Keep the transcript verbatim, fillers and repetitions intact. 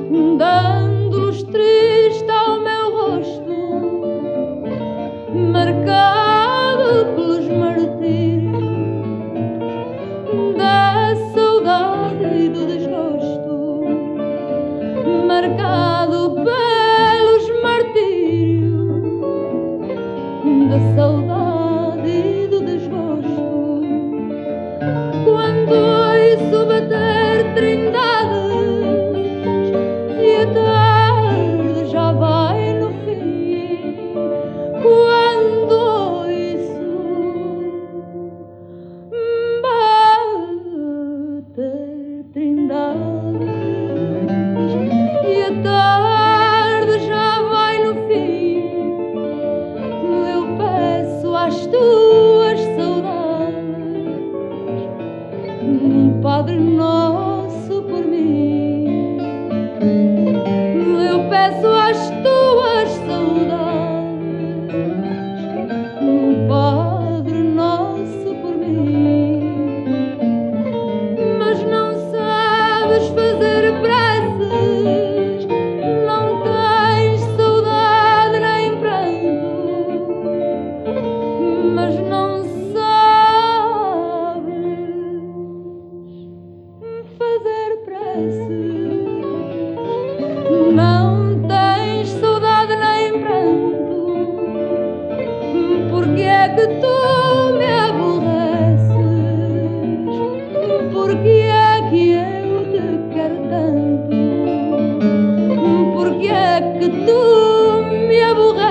dando luz triste ao meu rosto, marcado pelos martírios da saudade e do desgosto, marcado pelos martírios da saudade e do desgosto. Quando ouço bater trindades e a tarde já vai no fim, quando ouço bater trindades e a tarde já vai no fim, eu peço às tuas saudades um Padre Nosso por mim. Eu peço às tuas saudades um Padre Nosso por mim. Mas não sabes fazer preces, não tens saudade nem pranto, mas não sabes fazer preces, não tens saudade nem pranto. Porque é que tu me aborreces? Porque é que eu te quero tanto? Porque é que tu me aborreces?